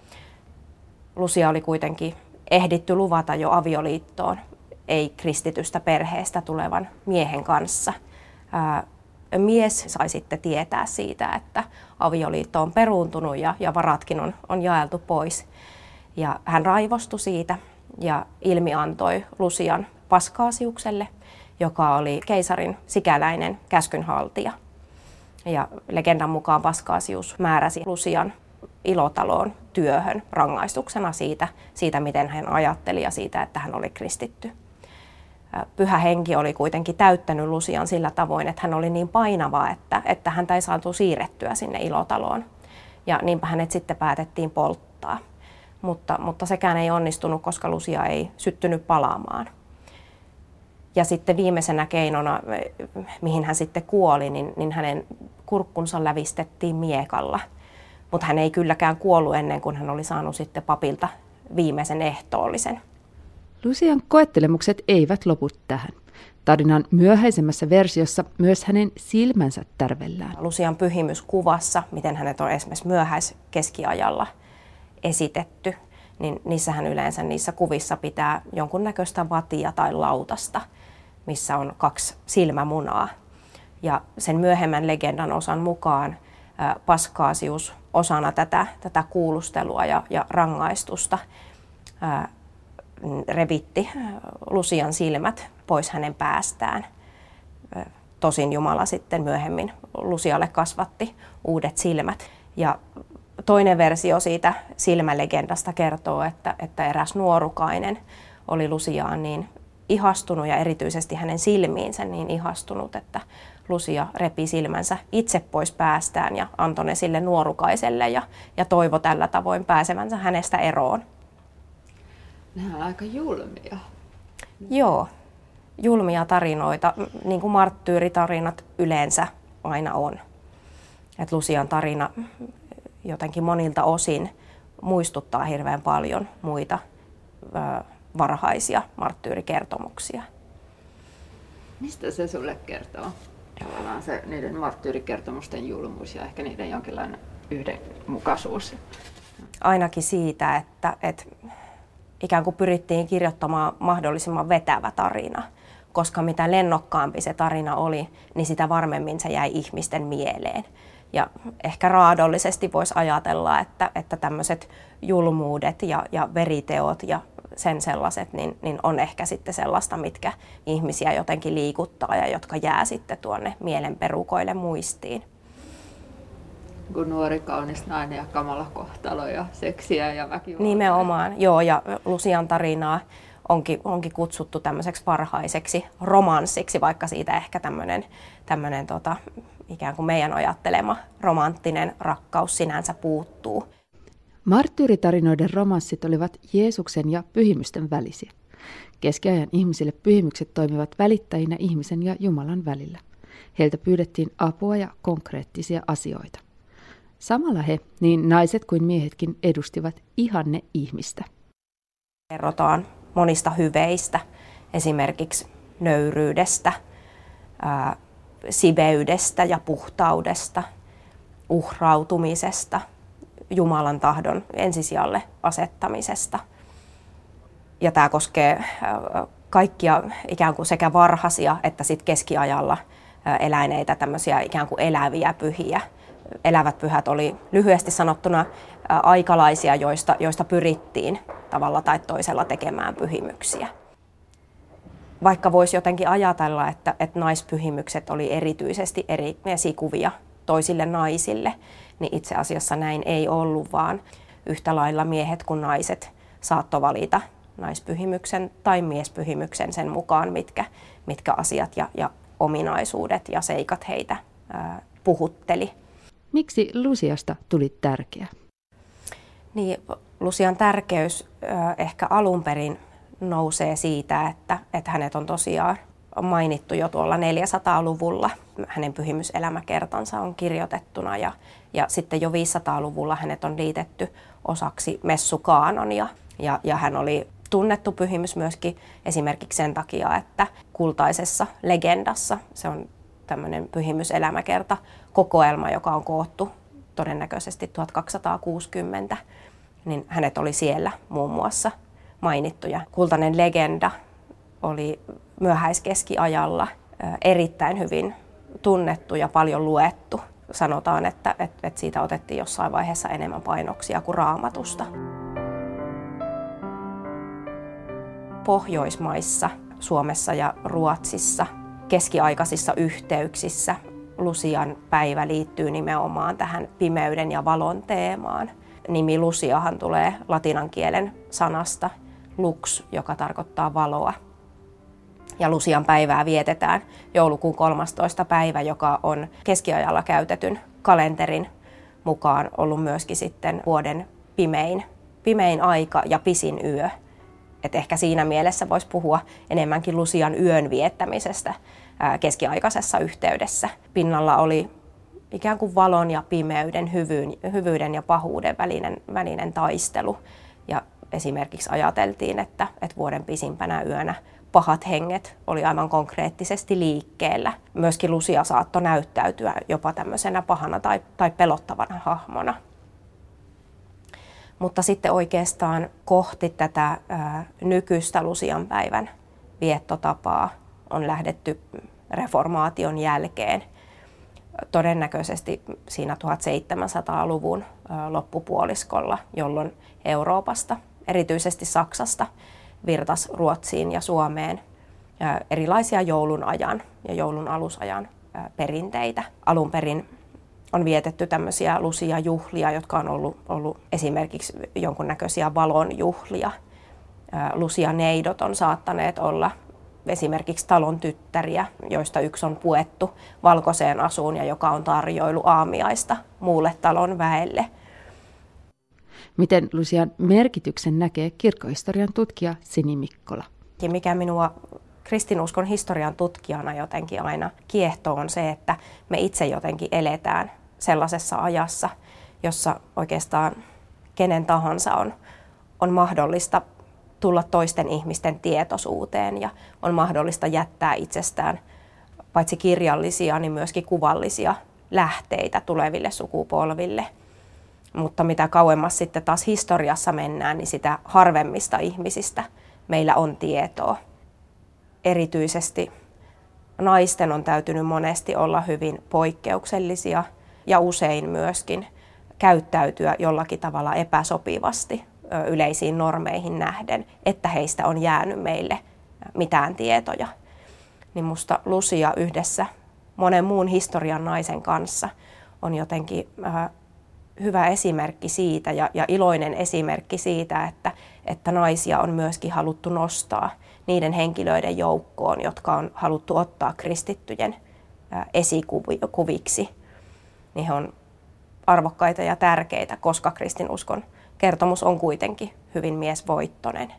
Lucia oli kuitenkin ehditty luvata jo avioliittoon ei-kristitystä perheestä tulevan miehen kanssa. Ää, mies sai sitten tietää siitä, että avioliitto on peruuntunut ja, ja varatkin on, on jaeltu pois. Ja hän raivostui siitä ja ilmiantoi Lucian Paskaasiukselle, joka oli keisarin sikäläinen käskynhaltija. Ja legendan mukaan Paskaasius määräsi Lucian ilotaloon työhön rangaistuksena siitä, siitä, miten hän ajatteli ja siitä, että hän oli kristitty. Pyhä henki oli kuitenkin täyttänyt Lucian sillä tavoin, että hän oli niin painava, että, että häntä ei saatu siirrettyä sinne ilotaloon. Ja niinpä hänet sitten päätettiin polttaa. Mutta, mutta sekään ei onnistunut, koska Lucia ei syttynyt palaamaan. Ja sitten viimeisenä keinona, mihin hän sitten kuoli, niin, niin hänen kurkkunsa lävistettiin miekalla. Mutta hän ei kylläkään kuollut ennen kuin hän oli saanut sitten papilta viimeisen ehtoollisen. Lucian koettelemukset eivät lopu tähän. Tarinan myöhäisemmässä versiossa myös hänen silmänsä tärvellään. Lucian pyhimyskuvassa, miten hänet on esimerkiksi myöhäiskeskiajalla esitetty, niin niissähän yleensä niissä kuvissa pitää jonkunnäköistä vatia tai lautasta, missä on kaksi silmämunaa. Ja sen myöhemmän legendan osan mukaan Paskasius osana tätä, tätä kuulustelua ja, ja rangaistusta ää, revitti Lucian silmät pois hänen päästään. Tosin Jumala sitten myöhemmin Lucialle kasvatti uudet silmät. Ja toinen versio siitä silmälegendasta kertoo, että, että eräs nuorukainen oli Luciaan niin ihastunut ja erityisesti hänen silmiinsä niin ihastunut, että Lucia repi silmänsä itse pois päästään ja antoi ne sille nuorukaiselle ja, ja toivoi tällä tavoin pääsevänsä hänestä eroon. Nämä on aika julmia. Joo, julmia tarinoita, niin kuin marttyyritarinat yleensä aina on. Et Lucian tarina jotenkin monilta osin muistuttaa hirveän paljon muita ö, varhaisia marttyyrikertomuksia. Mistä se sulle kertoo? Tavallaan se niiden marttyyrikertomusten julmuus ja ehkä niiden jonkinlainen yhdenmukaisuus. Ainakin siitä, että, että ikään kuin pyrittiin kirjoittamaan mahdollisimman vetävä tarina, koska mitä lennokkaampi se tarina oli, niin sitä varmemmin se jäi ihmisten mieleen. Ja ehkä raadollisesti voisi ajatella, että, että tämmöiset julmuudet ja, ja veriteot ja sen sellaiset, niin, niin on ehkä sitten sellaista, mitkä ihmisiä jotenkin liikuttaa ja jotka jää sitten tuonne mielenperukoille muistiin. Kun nuori kaunis nainen ja kamala kohtalo ja seksiä ja väkivaltaa. Nimenomaan, joo, ja Lucian tarinaa onkin, onkin kutsuttu tämmöiseksi varhaiseksi romanssiksi, vaikka siitä ehkä tämmöinen, tämmöinen tota, ikään kuin meidän ajattelema romanttinen rakkaus sinänsä puuttuu. Marttyyritarinoiden romanssit olivat Jeesuksen ja pyhimysten välisiä. Keskiajan ihmisille pyhimykset toimivat välittäjinä ihmisen ja Jumalan välillä. Heiltä pyydettiin apua ja konkreettisia asioita. Samalla he, niin naiset kuin miehetkin, edustivat ihanne ihmistä. Kerrotaan monista hyveistä, esimerkiksi nöyryydestä, ää, siveydestä ja puhtaudesta, uhrautumisesta, Jumalan tahdon ensisijalle asettamisesta. Ja tämä koskee kaikkia ikään kuin sekä varhaisia että sit keskiajalla eläneitä tämmöisiä ikään kuin eläviä pyhiä. Elävät pyhät oli lyhyesti sanottuna aikalaisia, joista, joista pyrittiin tavalla tai toisella tekemään pyhimyksiä. Vaikka voisi jotenkin ajatella, että, että naispyhimykset oli erityisesti eri esikuvia toisille naisille, niin itse asiassa näin ei ollut, vaan yhtä lailla miehet kuin naiset saattoi valita naispyhimyksen tai miespyhimyksen sen mukaan, mitkä, mitkä asiat ja, ja ominaisuudet ja seikat heitä ää, puhutteli. Miksi Luciasta tuli tärkeä? Niin, Lucian tärkeys ää, ehkä alun perin nousee siitä, että, että hänet on tosiaan mainittu jo tuolla neljäsataaluvulla. Hänen pyhimyselämäkertansa on kirjoitettuna ja, ja sitten jo viisisataaluvulla hänet on liitetty osaksi messukaanonia. Ja, ja hän oli tunnettu pyhimys myöskin esimerkiksi sen takia, että kultaisessa legendassa, se on tämmöinen pyhimyselämäkerta kokoelma, joka on koottu todennäköisesti tuhatkaksisataakuusikymmentä, niin hänet oli siellä muun muassa mainittu. Ja kultainen legenda oli myöhäiskeskiajalla erittäin hyvin tunnettu ja paljon luettu. Sanotaan, että, että siitä otettiin jossain vaiheessa enemmän painoksia kuin Raamatusta. Pohjoismaissa, Suomessa ja Ruotsissa, keskiaikaisissa yhteyksissä Lucian päivä liittyy nimenomaan tähän pimeyden ja valon teemaan. Nimi Luciahan tulee latinan kielen sanasta lux, joka tarkoittaa valoa. Ja Lucian päivää vietetään joulukuun kolmastoista päivä, joka on keskiajalla käytetyn kalenterin mukaan ollut myöskin sitten vuoden pimein, pimein aika ja pisin yö. Et ehkä siinä mielessä voisi puhua enemmänkin Lucian yön viettämisestä ää, keskiaikaisessa yhteydessä. Pinnalla oli ikään kuin valon ja pimeyden, hyvyyn, hyvyyden ja pahuuden välinen, välinen taistelu. Ja esimerkiksi ajateltiin, että, että vuoden pisimpänä yönä pahat henget oli aivan konkreettisesti liikkeellä. Myöskin Lucia saattoi näyttäytyä jopa tämmöisenä pahana tai, tai pelottavana hahmona. Mutta sitten oikeastaan kohti tätä ää, nykyistä Lucian päivän viettotapaa on lähdetty reformaation jälkeen. Todennäköisesti siinä tuhatseitsemänsataaluvun ää, loppupuoliskolla, jolloin Euroopasta, erityisesti Saksasta, virtasi Ruotsiin ja Suomeen ää, erilaisia joulun ajan ja joulun alusajan ää, perinteitä. Alun perin on vietetty tämmöisiä Lucia-juhlia, jotka on ollut, ollut esimerkiksi jonkunnäköisiä valonjuhlia. Lucia-neidot on saattaneet olla esimerkiksi talon tyttäriä, joista yksi on puettu valkoiseen asuun ja joka on tarjoilu aamiaista muulle talon väelle. Miten Lucian merkityksen näkee kirkkohistorian tutkija Sini Mikkola? Ja mikä minua kristinuskon historian tutkijana jotenkin aina kiehtoo on se, että me itse jotenkin eletään sellaisessa ajassa, jossa oikeastaan kenen tahansa on, on mahdollista tulla toisten ihmisten tietoisuuteen ja on mahdollista jättää itsestään paitsi kirjallisia, niin myöskin kuvallisia lähteitä tuleville sukupolville. Mutta mitä kauemmas sitten taas historiassa mennään, niin sitä harvemmista ihmisistä meillä on tietoa. Erityisesti naisten on täytynyt monesti olla hyvin poikkeuksellisia ja usein myöskin käyttäytyä jollakin tavalla epäsopivasti yleisiin normeihin nähden, että heistä on jäänyt meille mitään tietoja. Niin musta Lucia yhdessä monen muun historian naisen kanssa on jotenkin äh, hyvä esimerkki siitä ja, ja iloinen esimerkki siitä, että, että naisia on myöskin haluttu nostaa niiden henkilöiden joukkoon, jotka on haluttu ottaa kristittyjen äh, esikuviksi. Niin he on arvokkaita ja tärkeitä, koska kristinuskon kertomus on kuitenkin hyvin miesvoittoinen.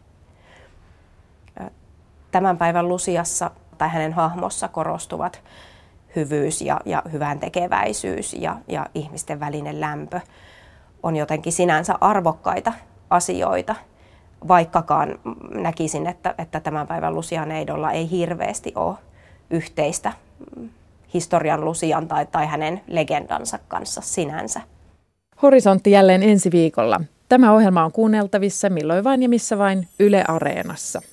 Tämän päivän Luciassa tai hänen hahmossa korostuvat hyvyys ja, ja hyvän tekeväisyys ja, ja ihmisten välinen lämpö on jotenkin sinänsä arvokkaita asioita, vaikkakaan näkisin, että, että tämän päivän Lucia-neidolla ei hirveästi ole yhteistä historian Lucian tai, tai hänen legendansa kanssa sinänsä. Horisontti jälleen ensi viikolla. Tämä ohjelma on kuunneltavissa milloin vain ja missä vain Yle Areenassa.